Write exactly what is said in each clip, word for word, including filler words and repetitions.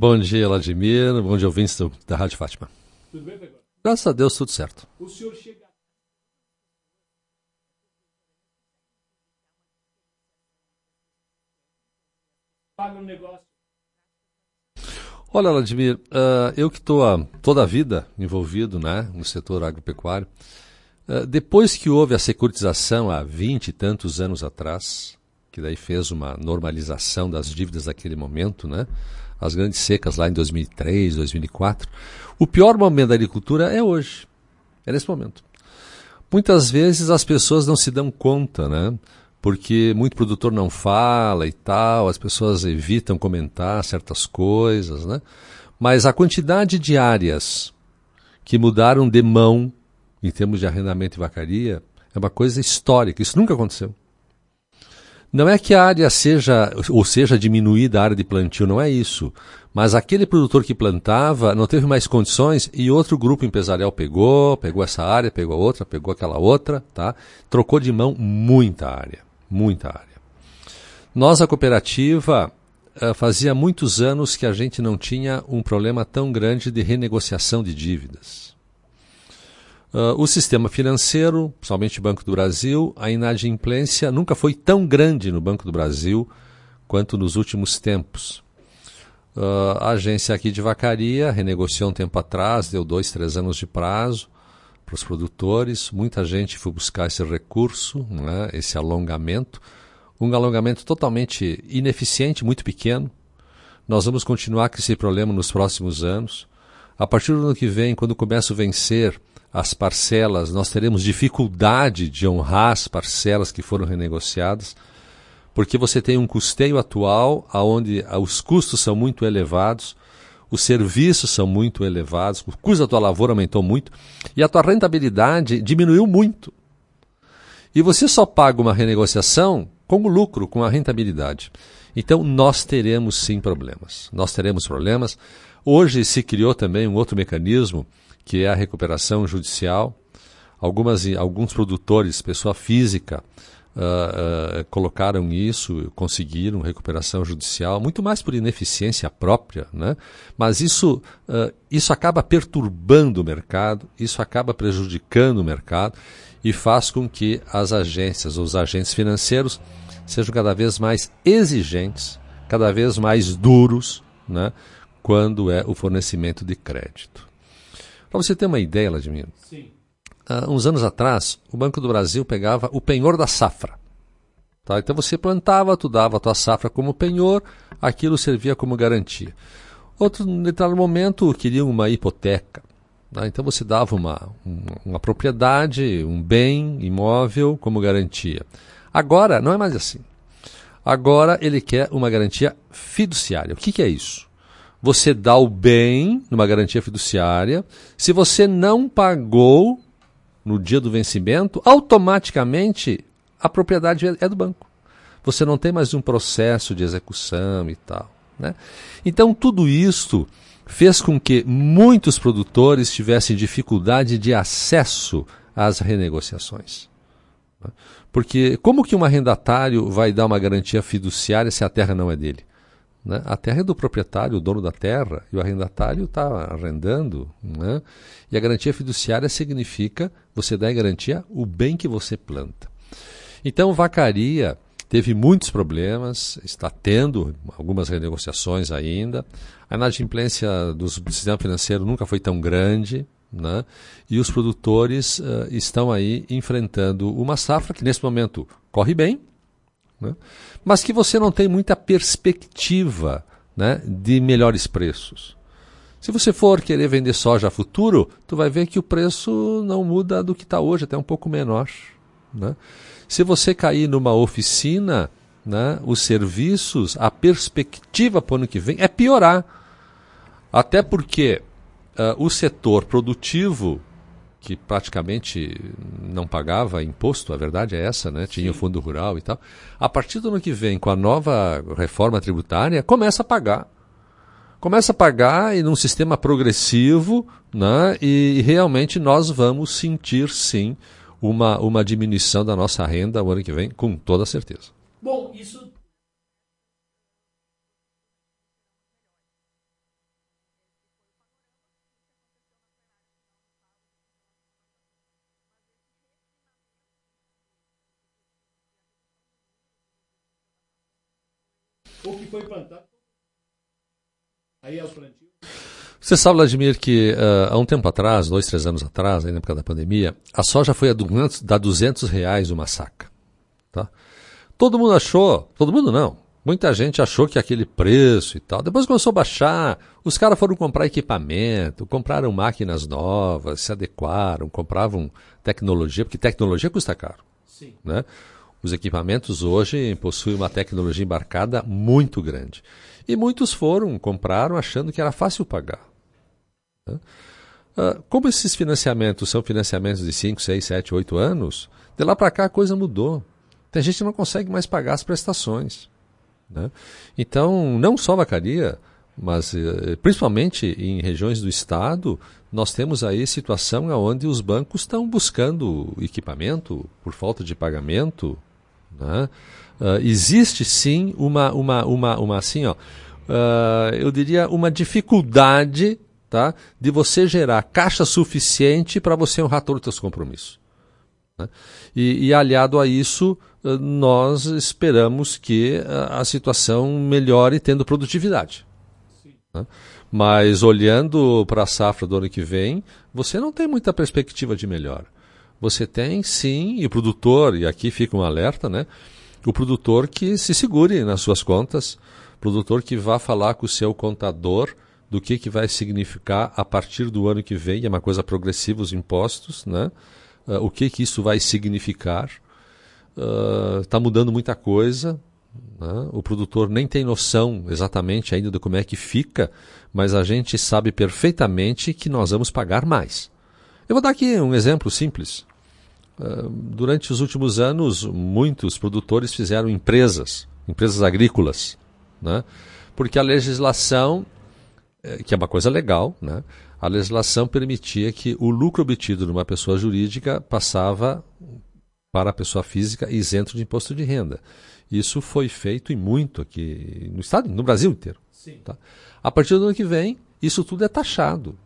Bom dia, Vladimir. Bom dia, ouvintes da Rádio Fátima. Tudo bem, Pegor? Graças a Deus, tudo certo. O senhor chega... Paga um negócio... Olha, Vladimir, uh, eu que estou toda a vida envolvido, né, no setor agropecuário, uh, depois que houve a securitização há vinte e tantos anos atrás, que daí fez uma normalização das dívidas naquele momento, né, as grandes secas lá em dois mil e três, dois mil e quatro, o pior momento da agricultura é hoje, é nesse momento. Muitas vezes as pessoas não se dão conta, né? Porque muito produtor não fala e tal, as pessoas evitam comentar certas coisas, né? Mas a quantidade de áreas que mudaram de mão em termos de arrendamento e vacaria é uma coisa histórica, isso nunca aconteceu. Não é que a área seja, ou seja, diminuída a área de plantio, não é isso. Mas aquele produtor que plantava não teve mais condições e outro grupo empresarial pegou, pegou essa área, pegou a outra, pegou aquela outra, tá? Trocou de mão muita área, muita área. Nós, a cooperativa, fazia muitos anos que a gente não tinha um problema tão grande de renegociação de dívidas. Uh, o sistema financeiro, principalmente o Banco do Brasil, a inadimplência nunca foi tão grande no Banco do Brasil quanto nos últimos tempos. Uh, a agência aqui de vacaria renegociou um tempo atrás, deu dois, três anos de prazo para os produtores. Muita gente foi buscar esse recurso, né, esse alongamento. Um alongamento totalmente ineficiente, muito pequeno. Nós vamos continuar com esse problema nos próximos anos. A partir do ano que vem, quando começa a vencer as parcelas, nós teremos dificuldade de honrar as parcelas que foram renegociadas, porque você tem um custeio atual onde os custos são muito elevados, os serviços são muito elevados, o custo da tua lavoura aumentou muito e a tua rentabilidade diminuiu muito. E você só paga uma renegociação com o lucro, com a rentabilidade. Então nós teremos sim problemas. Nós teremos problemas. Hoje se criou também um outro mecanismo, que é a recuperação judicial. Algumas, alguns produtores, pessoa física, uh, uh, colocaram isso, conseguiram recuperação judicial, muito mais por ineficiência própria, né? Mas isso, uh, isso acaba perturbando o mercado, isso acaba prejudicando o mercado e faz com que as agências, os agentes financeiros, sejam cada vez mais exigentes, cada vez mais duros, né, quando é o fornecimento de crédito. Para você ter uma ideia, Vladimir, Sim. Uh, uns anos atrás, o Banco do Brasil pegava o penhor da safra. Tá? Então você plantava, tu dava a tua safra como penhor, aquilo servia como garantia. Outro determinado momento queriam uma hipoteca. Tá? Então você dava uma, uma, uma propriedade, um bem imóvel como garantia. Agora, não é mais assim. Agora ele quer uma garantia fiduciária. O que, que é isso? Você dá o bem numa garantia fiduciária. Se você não pagou no dia do vencimento, automaticamente a propriedade é do banco. Você não tem mais um processo de execução e tal, né? Então tudo isso fez com que muitos produtores tivessem dificuldade de acesso às renegociações. Porque como que um arrendatário vai dar uma garantia fiduciária se a terra não é dele? Né? A terra é do proprietário, o dono da terra, e o arrendatário está arrendando. Né? E a garantia fiduciária significa você dar em garantia o bem que você planta. Então, vacaria teve muitos problemas, está tendo algumas renegociações ainda. A inadimplência do sistema financeiro nunca foi tão grande. Né? E os produtores uh, estão aí enfrentando uma safra que nesse momento corre bem, né? Mas que você não tem muita perspectiva, né, de melhores preços. Se você for querer vender soja a futuro, tu vai ver que o preço não muda do que está hoje, até um pouco menor. Né? Se você cair numa oficina, né, os serviços, a perspectiva para o ano que vem é piorar. Até porque uh, o setor produtivo, que praticamente não pagava imposto, a verdade é essa, né? Tinha o fundo rural e tal. A partir do ano que vem, com a nova reforma tributária, começa a pagar. Começa a pagar e num sistema progressivo, né? E, e realmente nós vamos sentir, sim, uma, uma diminuição da nossa renda o ano que vem, com toda certeza. Bom, isso... O que foi plantado, aí é o plantio. Você sabe, Vladimir, que uh, há um tempo atrás, dois, três anos atrás, aí na época da pandemia, a soja foi a duzentos, a duzentos reais uma saca. Tá? Todo mundo achou, todo mundo não, muita gente achou que aquele preço e tal. Depois começou a baixar, os caras foram comprar equipamento, compraram máquinas novas, se adequaram, compravam tecnologia, porque tecnologia custa caro. Sim. Né? Os equipamentos hoje possuem uma tecnologia embarcada muito grande. E muitos foram, compraram achando que era fácil pagar. Né? Uh, como esses financiamentos são financiamentos de cinco, seis, sete, oito anos, de lá para cá a coisa mudou. Tem gente que não consegue mais pagar as prestações. Né? Então, não só vacaria, mas eh, principalmente em regiões do estado, nós temos aí situação onde os bancos estão buscando equipamento por falta de pagamento. Né? Uh, existe sim uma, uma, uma, uma assim, ó, uh, eu diria uma dificuldade, tá, de você gerar caixa suficiente para você honrar todos os seus compromissos. Né? E, e aliado a isso, uh, nós esperamos que uh, a situação melhore tendo produtividade. Né? Mas olhando para a safra do ano que vem, você não tem muita perspectiva de melhora. Você tem sim, e o produtor, e aqui fica um alerta, né? O produtor que se segure nas suas contas, produtor que vá falar com o seu contador do que, que vai significar a partir do ano que vem, é uma coisa progressiva os impostos, né? Uh, o que, que isso vai significar. Está uh, mudando muita coisa, né? O produtor nem tem noção exatamente ainda de como é que fica, mas a gente sabe perfeitamente que nós vamos pagar mais. Eu vou dar aqui um exemplo simples. Uh, durante os últimos anos, muitos produtores fizeram empresas, empresas agrícolas, né? Porque a legislação, que é uma coisa legal, né? A legislação permitia que o lucro obtido numa pessoa jurídica passava para a pessoa física isento de imposto de renda. Isso foi feito e muito aqui no estado, no Brasil inteiro. Sim. Tá? A partir do ano que vem, isso tudo é taxado.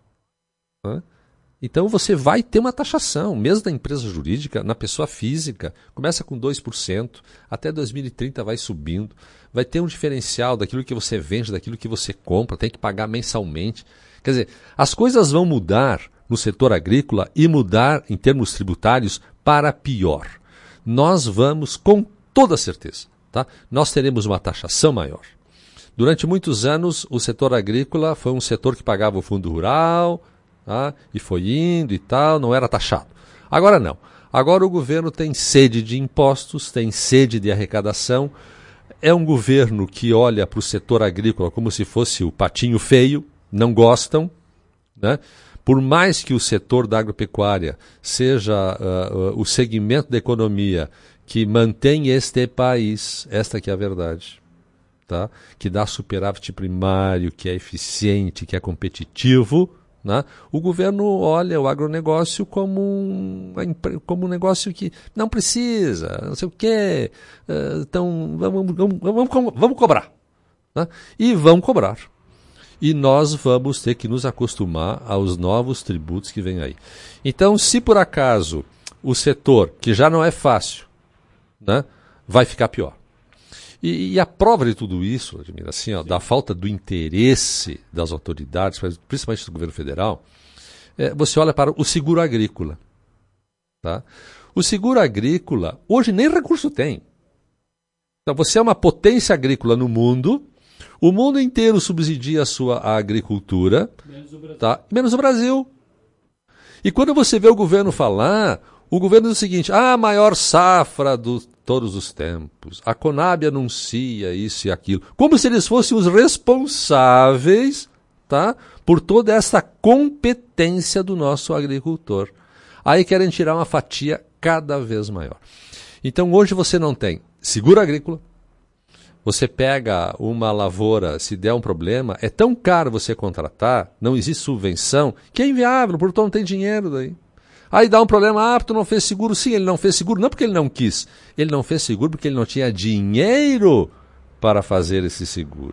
Né? Então você vai ter uma taxação, mesmo da empresa jurídica, na pessoa física, começa com dois por cento, até dois mil e trinta vai subindo, vai ter um diferencial daquilo que você vende, daquilo que você compra, tem que pagar mensalmente. Quer dizer, as coisas vão mudar no setor agrícola e mudar em termos tributários para pior. Nós vamos, com toda certeza, tá? Nós teremos uma taxação maior. Durante muitos anos, o setor agrícola foi um setor que pagava o fundo rural, ah, e foi indo e tal, não era taxado. Agora não. Agora o governo tem sede de impostos, tem sede de arrecadação. É um governo que olha para o setor agrícola como se fosse o patinho feio, não gostam. Né? Por mais que o setor da agropecuária seja uh, uh, o segmento da economia que mantém este país, esta que é a verdade, tá? Que dá superávit primário, que é eficiente, que é competitivo, né? O governo olha o agronegócio como um, como um negócio que não precisa, não sei o quê, uh, então vamos, vamos, vamos, vamos cobrar. Né? E vão cobrar. E nós vamos ter que nos acostumar aos novos tributos que vêm aí. Então, se por acaso o setor, que já não é fácil, né, vai ficar pior. E, e a prova de tudo isso, Admir, assim, ó, da falta do interesse das autoridades, principalmente do governo federal, é, você olha para o seguro agrícola. Tá? O seguro agrícola, hoje nem recurso tem. Então, você é uma potência agrícola no mundo, o mundo inteiro subsidia a sua agricultura, Menos o Brasil. Tá? Menos o Brasil. E quando você vê o governo falar, o governo diz o seguinte: ah, a maior safra de todos os tempos. A Conab anuncia isso e aquilo. Como se eles fossem os responsáveis, tá, por toda essa competência do nosso agricultor. Aí querem tirar uma fatia cada vez maior. Então hoje você não tem seguro agrícola. Você pega uma lavoura, se der um problema, é tão caro você contratar, não existe subvenção, que é inviável, o produtor não tem dinheiro daí. Aí dá um problema, ah, tu não fez seguro. Sim, ele não fez seguro, não porque ele não quis. Ele não fez seguro porque ele não tinha dinheiro para fazer esse seguro.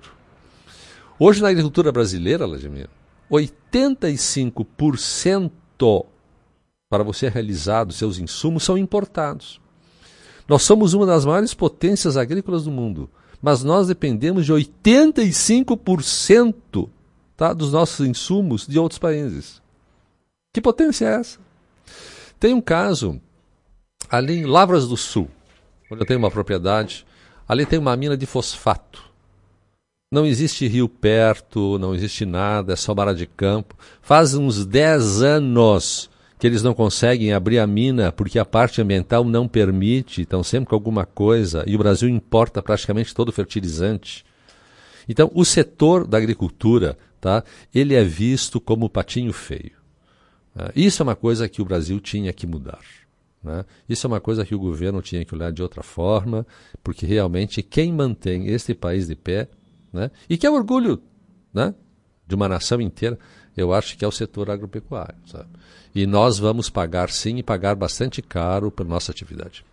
Hoje na agricultura brasileira, Vladimir, oitenta e cinco por cento para você realizar dos seus insumos são importados. Nós somos uma das maiores potências agrícolas do mundo. mas nós dependemos de oitenta e cinco por cento, tá, dos nossos insumos de outros países. Que potência é essa? Tem um caso ali em Lavras do Sul, onde eu tenho uma propriedade, ali tem uma mina de fosfato. Não existe rio perto, não existe nada, é só mara de campo. Faz uns dez anos que eles não conseguem abrir a mina porque a parte ambiental não permite, estão sempre com alguma coisa, e o Brasil importa praticamente todo o fertilizante. Então, o setor da agricultura, tá, ele é visto como patinho feio. Isso é uma coisa que o Brasil tinha que mudar. Né? Isso é uma coisa que o governo tinha que olhar de outra forma, porque realmente quem mantém este país de pé, né, e que é orgulho, né, de uma nação inteira, eu acho que é o setor agropecuário. Sabe? E nós vamos pagar sim, e pagar bastante caro pela nossa atividade.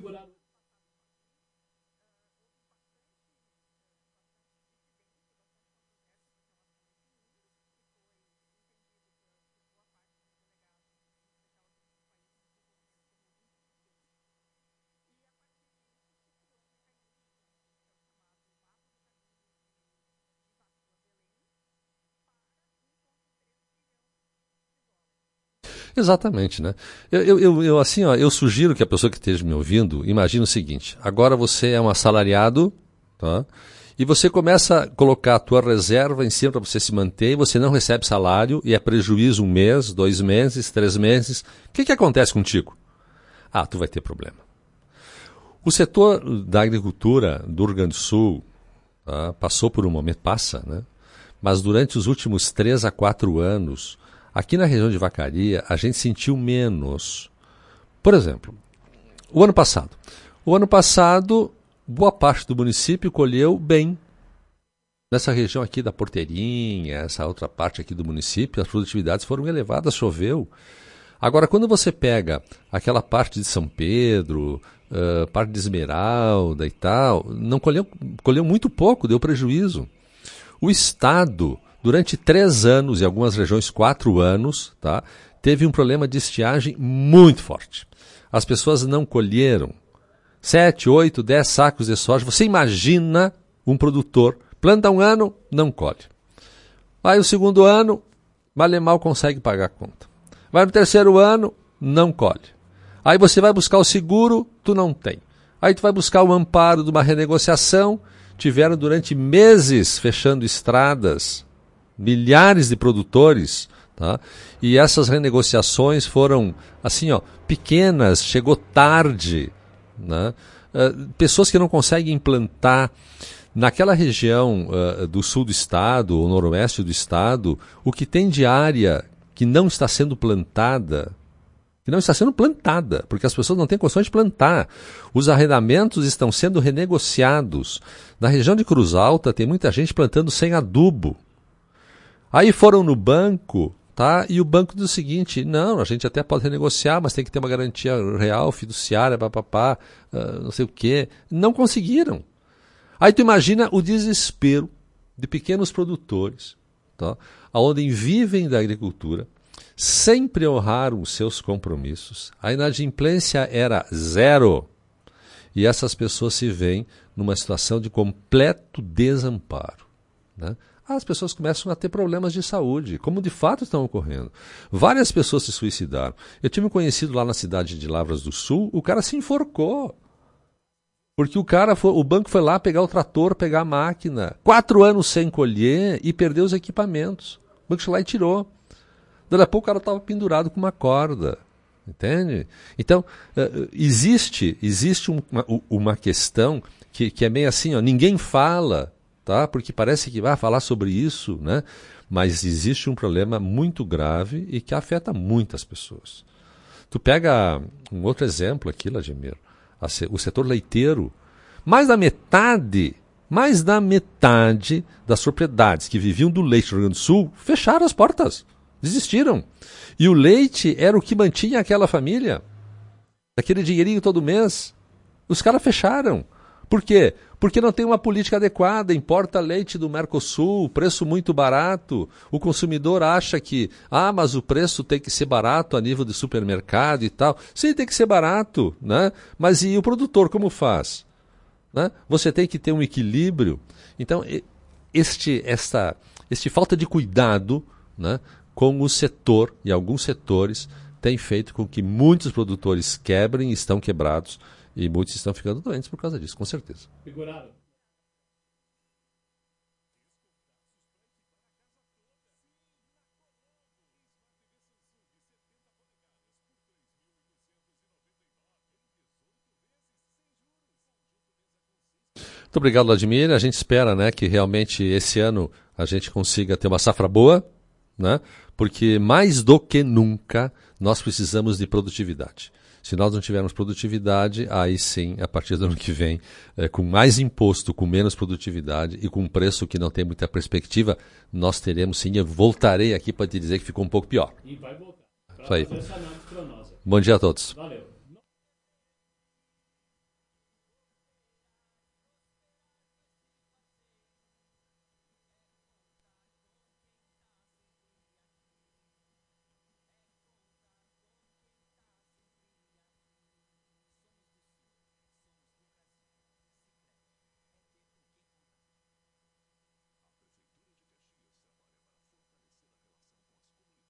Exatamente, né? Eu, eu, eu, eu, assim, ó, eu sugiro que a pessoa que esteja me ouvindo imagine o seguinte: agora você é um assalariado, tá? E você começa a colocar a tua reserva em cima para você se manter, e você não recebe salário e é prejuízo um mês, dois meses, três meses. O que, que acontece contigo? Ah, tu vai ter problema. O setor da agricultura do Rio Grande do Sul, tá, passou por um momento, passa, né? Mas durante os últimos três a quatro anos, aqui na região de Vacaria, a gente sentiu menos. Por exemplo, o ano passado. O ano passado, boa parte do município colheu bem. Nessa região aqui da Porteirinha, essa outra parte aqui do município, as produtividades foram elevadas, choveu. Agora, quando você pega aquela parte de São Pedro, uh, parte de Esmeralda e tal, não colheu, colheu muito pouco, deu prejuízo. O Estado, durante três anos, e algumas regiões quatro anos, tá, teve um problema de estiagem muito forte. As pessoas não colheram sete, oito, dez sacos de soja. Você imagina um produtor, planta um ano, não colhe. Aí o segundo ano, mal e mal consegue pagar a conta. Vai no terceiro ano, não colhe. Aí você vai buscar o seguro, tu não tem. Aí tu vai buscar o amparo de uma renegociação, tiveram durante meses fechando estradas, milhares de produtores, tá? E essas renegociações foram, assim, ó, pequenas, chegou tarde, né? Uh, pessoas que não conseguem implantar. Naquela região uh, do sul do estado, ou noroeste do estado, o que tem de área que não está sendo plantada, que não está sendo plantada, porque as pessoas não têm condições de plantar. Os arrendamentos estão sendo renegociados. Na região de Cruz Alta tem muita gente plantando sem adubo. Aí foram no banco, tá? E o banco diz o seguinte: não, a gente até pode renegociar, mas tem que ter uma garantia real, fiduciária, papapá, uh, não sei o quê. Não conseguiram. Aí tu imagina o desespero de pequenos produtores, tá? Onde vivem da agricultura, sempre honraram os seus compromissos. A inadimplência era zero. E essas pessoas se veem numa situação de completo desamparo, né? As pessoas começam a ter problemas de saúde, como de fato estão ocorrendo. Várias pessoas se suicidaram. Eu tive um conhecido lá na cidade de Lavras do Sul, o cara se enforcou. Porque o cara foi, o banco foi lá pegar o trator, pegar a máquina, quatro anos sem colher e perdeu os equipamentos. O banco foi lá e tirou. Daí a pouco o cara estava pendurado com uma corda. Entende? Então, uh, existe, existe uma, uma questão que, que é meio assim, ó, ninguém fala, tá? Porque parece que vai falar sobre isso, né? Mas existe um problema muito grave e que afeta muitas pessoas. Tu pega um outro exemplo aqui, Vladimir, o setor leiteiro. Mais da metade, mais da metade das propriedades que viviam do leite no Rio Grande do Sul fecharam as portas, desistiram. E o leite era o que mantinha aquela família, aquele dinheirinho todo mês. Os caras fecharam. Por quê? Porque não tem uma política adequada, importa leite do Mercosul, preço muito barato. O consumidor acha que, ah, mas o preço tem que ser barato a nível de supermercado e tal. Sim, tem que ser barato, né? Mas e o produtor como faz? né? Você tem que ter um equilíbrio. Então, este, esta, este falta de cuidado, né, com o setor e alguns setores tem feito com que muitos produtores quebrem, estão quebrados e muitos estão ficando doentes por causa disso, com certeza. Figurado. Muito obrigado, Vladimir. A gente espera, né, que realmente esse ano a gente consiga ter uma safra boa, né, porque mais do que nunca nós precisamos de produtividade. Se nós não tivermos produtividade, aí sim, a partir do ano que vem, é, com mais imposto, com menos produtividade e com um preço que não tem muita perspectiva, nós teremos sim. Eu voltarei aqui para te dizer que ficou um pouco pior. E vai voltar. Isso aí. Fazer essa análise cronosa. Bom dia a todos. Valeu.